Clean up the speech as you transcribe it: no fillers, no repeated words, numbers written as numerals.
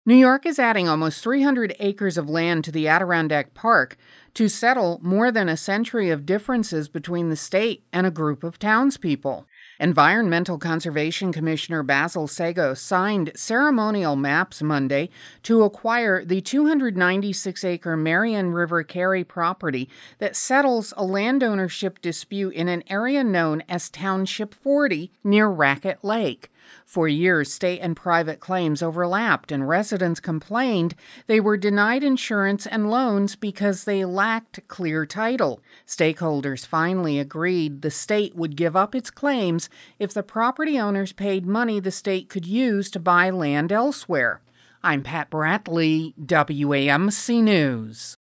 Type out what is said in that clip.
New York is adding almost 300 acres of land to the Adirondack Park to settle more than a century of differences between the state and a group of townspeople. Environmental Conservation Commissioner Basil Seggos signed ceremonial maps Monday to acquire the 296-acre Marion River Cary property that settles a land ownership dispute in an area known as Township 40 near Racket Lake. For years, state and private claims overlapped, and residents complained they were denied insurance and loans because they lacked clear title. Stakeholders finally agreed the state would give up its claims if the property owners paid money the state could use to buy land elsewhere. I'm Pat Bradley, WAMC News.